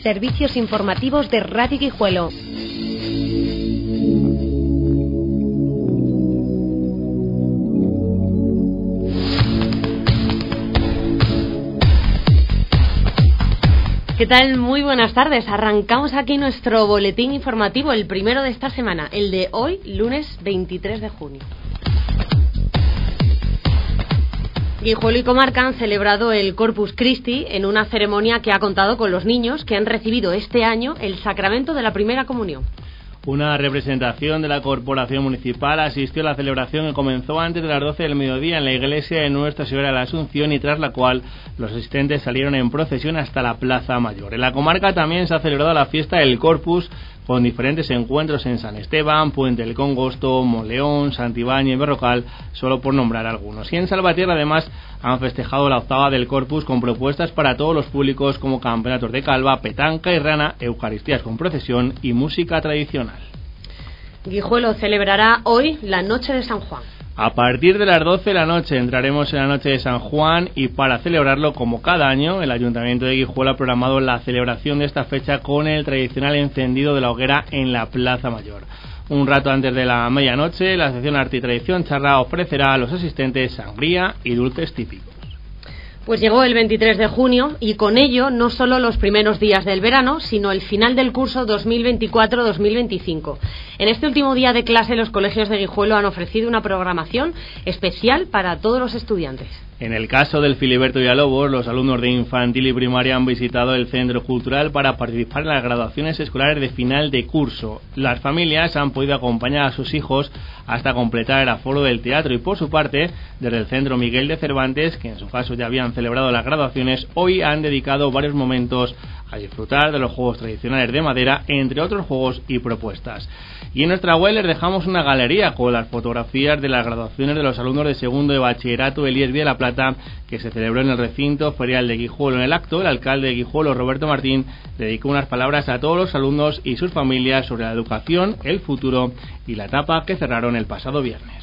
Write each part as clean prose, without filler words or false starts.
servicios informativos de Radio Guijuelo. ¿Qué tal? Muy buenas tardes. Arrancamos aquí nuestro boletín informativo, el primero de esta semana, el de hoy, lunes 23 de junio. Guijuelo y comarca han celebrado el Corpus Christi en una ceremonia que ha contado con los niños que han recibido este año el sacramento de la primera comunión. Una representación de la Corporación Municipal asistió a la celebración que comenzó antes de las 12 del mediodía en la iglesia de Nuestra Señora de la Asunción y tras la cual los asistentes salieron en procesión hasta la Plaza Mayor. En la comarca también se ha celebrado la fiesta del Corpus con diferentes encuentros en San Esteban, Puente del Congosto, Monleón, Santibáñez y Berrocal, solo por nombrar algunos. Y en Salvatierra además han festejado la octava del Corpus con propuestas para todos los públicos como campeonatos de calva, petanca y rana, eucaristías con procesión y música tradicional. Guijuelo celebrará hoy la Noche de San Juan. A partir de las 12 de la noche entraremos en la Noche de San Juan y para celebrarlo, como cada año, el Ayuntamiento de Guijuelo ha programado la celebración de esta fecha con el tradicional encendido de la hoguera en la Plaza Mayor. Un rato antes de la medianoche, la sección Arte y Tradición Charra ofrecerá a los asistentes sangría y dulces típicos. Pues llegó el 23 de junio y con ello no solo los primeros días del verano, sino el final del curso 2024-2025. En este último día de clase, los colegios de Guijuelo han ofrecido una programación especial para todos los estudiantes. En el caso del Filiberto Villalobos, los alumnos de infantil y primaria han visitado el centro cultural para participar en las graduaciones escolares de final de curso. Las familias han podido acompañar a sus hijos hasta completar el aforo del teatro y, por su parte, desde el centro Miguel de Cervantes, que en su caso ya habían celebrado las graduaciones, hoy han dedicado varios momentos a disfrutar de los juegos tradicionales de madera, entre otros juegos y propuestas. Y en nuestra web les dejamos una galería con las fotografías de las graduaciones de los alumnos de segundo de bachillerato Elías Vía de la Plata, que se celebró en el recinto ferial de Guijuelo. En el acto, el alcalde de Guijuelo, Roberto Martín, dedicó unas palabras a todos los alumnos y sus familias sobre la educación, el futuro y la etapa que cerraron el pasado viernes.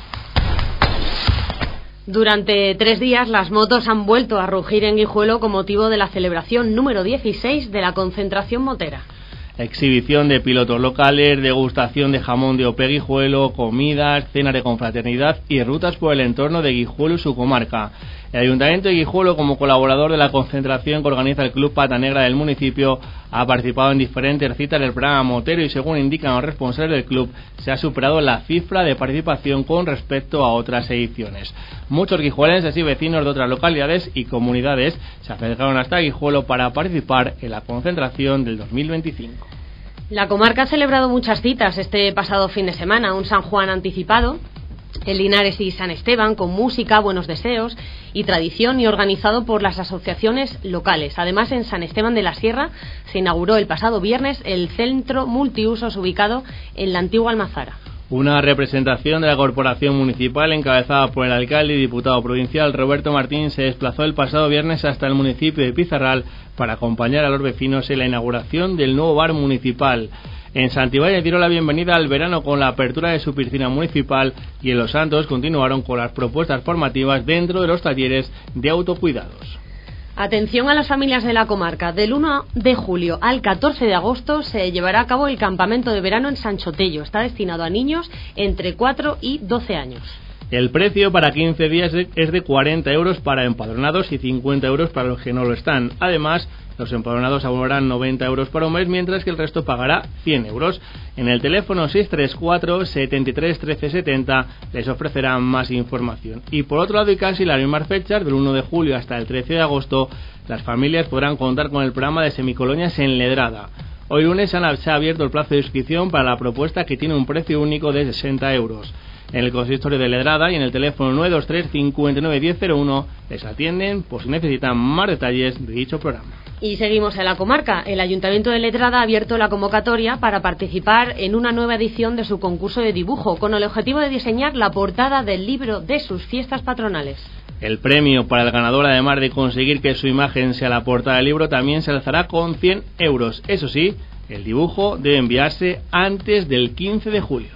Durante 3 días las motos han vuelto a rugir en Guijuelo con motivo de la celebración número 16 de la concentración motera. Exhibición de pilotos locales, degustación de jamón de Ope Guijuelo, comidas, cenas de confraternidad y rutas por el entorno de Guijuelo y su comarca. El Ayuntamiento de Guijuelo, como colaborador de la concentración que organiza el Club Pata Negra del municipio, ha participado en diferentes citas del programa motero y, según indican los responsables del club, se ha superado la cifra de participación con respecto a otras ediciones. Muchos guijuelenses y vecinos de otras localidades y comunidades se acercaron hasta Guijuelo para participar en la concentración del 2025. La comarca ha celebrado muchas citas este pasado fin de semana, un San Juan anticipado en Linares y San Esteban, con música, buenos deseos y tradición, y organizado por las asociaciones locales. Además, en San Esteban de la Sierra se inauguró el pasado viernes el centro multiusos ubicado en la antigua Almazara. Una representación de la Corporación Municipal encabezada por el alcalde y diputado provincial Roberto Martín se desplazó el pasado viernes hasta el municipio de Pizarral para acompañar a los vecinos en la inauguración del nuevo bar municipal. En Santibáñez dieron la bienvenida al verano con la apertura de su piscina municipal y en Los Santos continuaron con las propuestas formativas dentro de los talleres de autocuidados. Atención a las familias de la comarca. Del 1 de julio al 14 de agosto se llevará a cabo el campamento de verano en Sanchotello. Está destinado a niños entre 4 y 12 años. El precio para 15 días es de 40 euros para empadronados y 50 euros para los que no lo están. Además, los empadronados abonarán 90 euros para un mes, mientras que el resto pagará 100 euros. En el teléfono 634 73 13 70 les ofrecerán más información. Y por otro lado, y casi las mismas fechas, del 1 de julio hasta el 13 de agosto, las familias podrán contar con el programa de semicolonias en Ledrada. Hoy lunes se ha abierto el plazo de inscripción para la propuesta, que tiene un precio único de 60 euros. En el consistorio de Ledrada y en el teléfono 923 59 1001 les atienden por si necesitan más detalles de dicho programa. Y seguimos en la comarca. El Ayuntamiento de Ledrada ha abierto la convocatoria para participar en una nueva edición de su concurso de dibujo, con el objetivo de diseñar la portada del libro de sus fiestas patronales. El premio para el ganador, además de conseguir que su imagen sea la portada del libro, también se alzará con 100 euros. Eso sí, el dibujo debe enviarse antes del 15 de julio.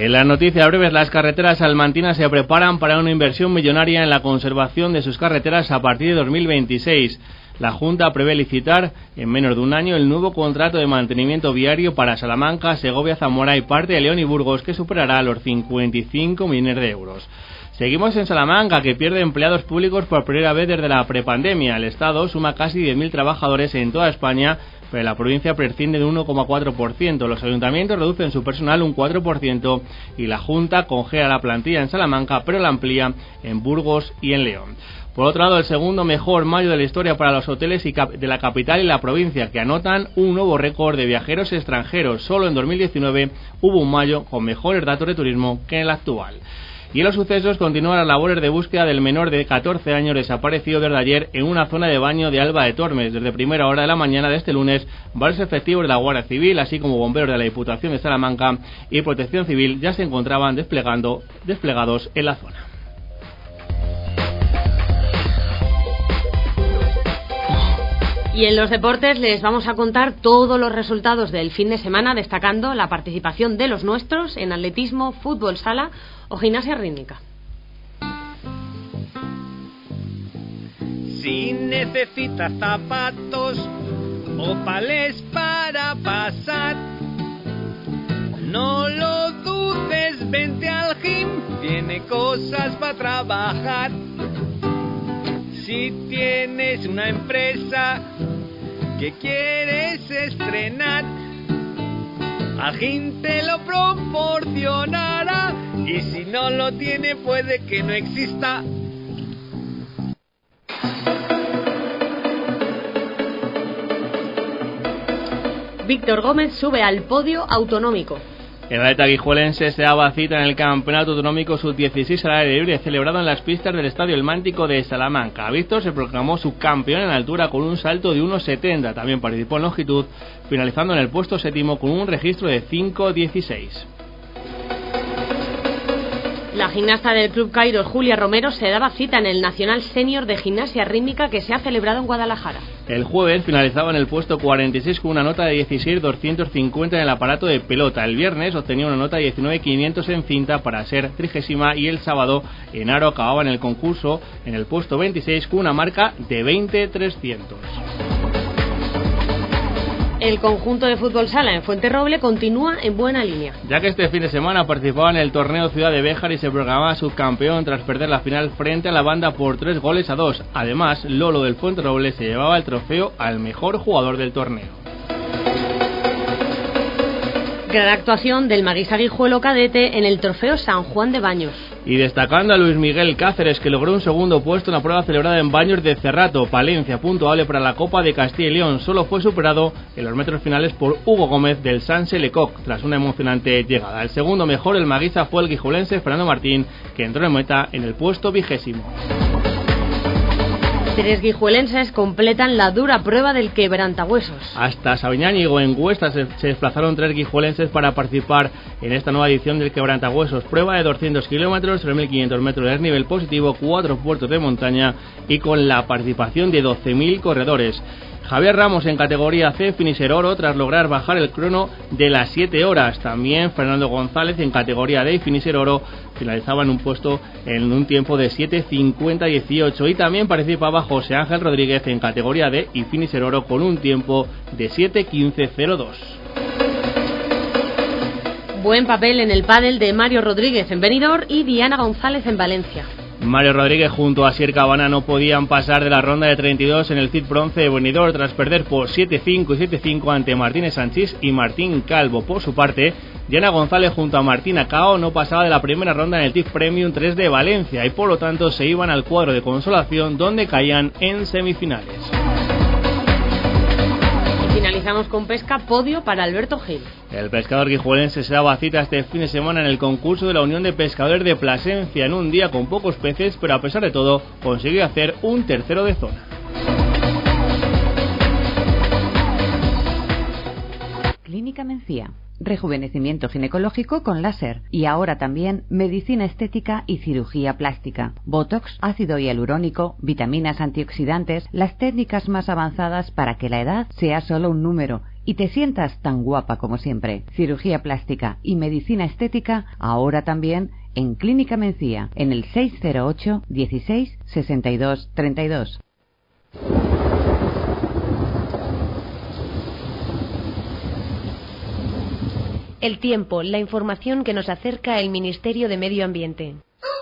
En las noticias breves, las carreteras salmantinas se preparan para una inversión millonaria en la conservación de sus carreteras a partir de 2026. La Junta prevé licitar en menos de un año el nuevo contrato de mantenimiento viario para Salamanca, Segovia, Zamora y parte de León y Burgos, que superará los 55 millones de euros. Seguimos en Salamanca, que pierde empleados públicos por primera vez desde la prepandemia. El Estado suma casi 10.000 trabajadores en toda España, pero la provincia prescinde de un 1,4%. Los ayuntamientos reducen su personal un 4% y la Junta congela la plantilla en Salamanca, pero la amplía en Burgos y en León. Por otro lado, el segundo mejor mayo de la historia para los hoteles de la capital y la provincia, que anotan un nuevo récord de viajeros extranjeros. Solo en 2019 hubo un mayo con mejores datos de turismo que en el actual. Y en los sucesos continúan las labores de búsqueda del menor de 14 años desaparecido desde ayer en una zona de baño de Alba de Tormes. Desde primera hora de la mañana de este lunes, varios efectivos de la Guardia Civil, así como bomberos de la Diputación de Salamanca y Protección Civil, ya se encontraban desplegados en la zona. Y en los deportes les vamos a contar todos los resultados del fin de semana, destacando la participación de los nuestros en atletismo, fútbol sala o gimnasia rítmica. Si necesitas zapatos o palés para pasar, no lo dudes, vente al gym, tiene cosas para trabajar. Si tienes una empresa que quieres estrenar, al gym te lo proporcionará, y si no lo tiene puede que no exista. Víctor Gómez sube al podio autonómico. El atleta guijuelense se daba cita en el Campeonato Autonómico Sub-16 al aire libre, celebrado en las pistas del Estadio El Mántico de Salamanca. Víctor se proclamó subcampeón en altura con un salto de 1,70. También participó en longitud, finalizando en el puesto séptimo con un registro de 5,16. La gimnasta del Club Cairo, Julia Romero, se daba cita en el Nacional Senior de Gimnasia Rítmica que se ha celebrado en Guadalajara. El jueves finalizaba en el puesto 46 con una nota de 16,250 en el aparato de pelota. El viernes obtenía una nota de 19,500 en cinta para ser 30ª y el sábado en aro acababa en el concurso en el puesto 26 con una marca de 20,300. El conjunto de fútbol sala en Fuenterroble continúa en buena línea, ya que este fin de semana participaba en el torneo Ciudad de Béjar y se proclamaba subcampeón tras perder la final frente a la banda por 3-2. Además, Lolo del Fuenterroble se llevaba el trofeo al mejor jugador del torneo. Gran actuación del Maguisa Guijuelo cadete en el trofeo San Juan de Baños. Y destacando a Luis Miguel Cáceres, que logró un segundo puesto en la prueba celebrada en Baños de Cerrato. Palencia, puntuable para la Copa de Castilla y León. Solo fue superado en los metros finales por Hugo Gómez del Sanse Lecoq, tras una emocionante llegada. El segundo mejor, el maguisa, fue el guijuelense Fernando Martín, que entró en meta en el puesto 20. 3 guijuelenses completan la dura prueba del quebrantahuesos. Hasta Sabiñánigo, en Huesca, se desplazaron 3 guijuelenses para participar en esta nueva edición del quebrantahuesos. Prueba de 200 kilómetros, 3.500 metros de desnivel positivo, 4 puertos de montaña y con la participación de 12.000 corredores. Javier Ramos en categoría C, finisher oro, tras lograr bajar el crono de las 7 horas. También Fernando González en categoría D, finisher oro, finalizaba en un puesto en un tiempo de 7:50:18. Y también participaba José Ángel Rodríguez en categoría D y finisher oro con un tiempo de 7:15:02. Buen papel en el pádel de Mario Rodríguez en Benidorm y Diana González en Valencia. Mario Rodríguez junto a Sier Cabana no podían pasar de la ronda de 32 en el CID Bronce de Benidorm tras perder por 7-5 y 7-5 ante Martínez Sanchís y Martín Calvo. Por su parte, Diana González junto a Martina Cao no pasaba de la primera ronda en el TIF Premium 3 de Valencia y por lo tanto se iban al cuadro de consolación, donde caían en semifinales. Finalizamos con pesca, podio para Alberto Gil. El pescador guijuelense se daba cita este fin de semana en el concurso de la Unión de Pescadores de Plasencia, en un día con pocos peces, pero a pesar de todo consiguió hacer un tercero de zona. Clínica Mencía. rejuvenecimiento ginecológico con láser y ahora también medicina estética y cirugía plástica, botox, ácido hialurónico, vitaminas antioxidantes, las técnicas más avanzadas para que la edad sea solo un número y te sientas tan guapa como siempre. Cirugía plástica y medicina estética ahora también en Clínica Mencía, en el 608 16 62 32. El tiempo, la información que nos acerca el Ministerio de Medio Ambiente.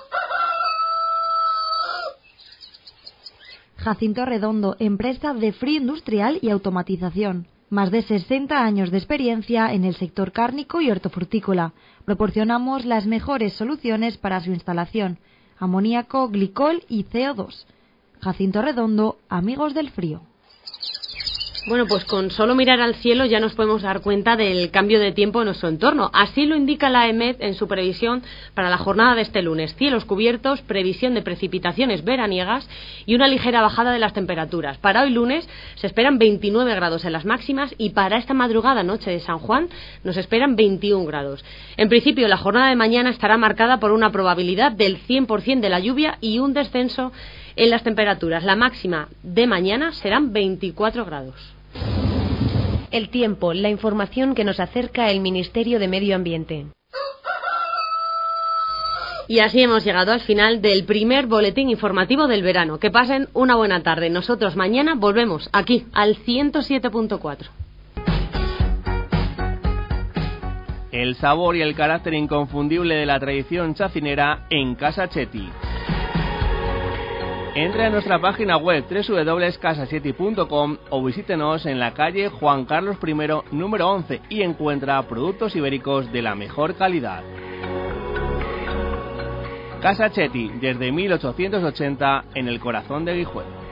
Jacinto Redondo, empresa de frío industrial y automatización. Más de 60 años de experiencia en el sector cárnico y hortofrutícola. Proporcionamos las mejores soluciones para su instalación: amoníaco, glicol y CO2. Jacinto Redondo, amigos del frío. Bueno, pues con solo mirar al cielo ya nos podemos dar cuenta del cambio de tiempo en nuestro entorno. Así lo indica la EMET en su previsión para la jornada de este lunes. Cielos cubiertos, previsión de precipitaciones veraniegas y una ligera bajada de las temperaturas. Para hoy lunes se esperan 29 grados en las máximas y para esta madrugada noche de San Juan nos esperan 21 grados. En principio la jornada de mañana estará marcada por una probabilidad del 100% de la lluvia y un descenso en las temperaturas. La máxima de mañana serán 24 grados. El tiempo, la información que nos acerca el Ministerio de Medio Ambiente. Y así hemos llegado al final del primer boletín informativo del verano. Que pasen una buena tarde. Nosotros mañana volvemos aquí al 107.4. El sabor y el carácter inconfundible de la tradición chacinera en Casa Chetti. Entre a nuestra página web www.casachetti.com o visítenos en la calle Juan Carlos I, número 11 y encuentra productos ibéricos de la mejor calidad. Casa Chetti, desde 1880 en el corazón de Guijuelo.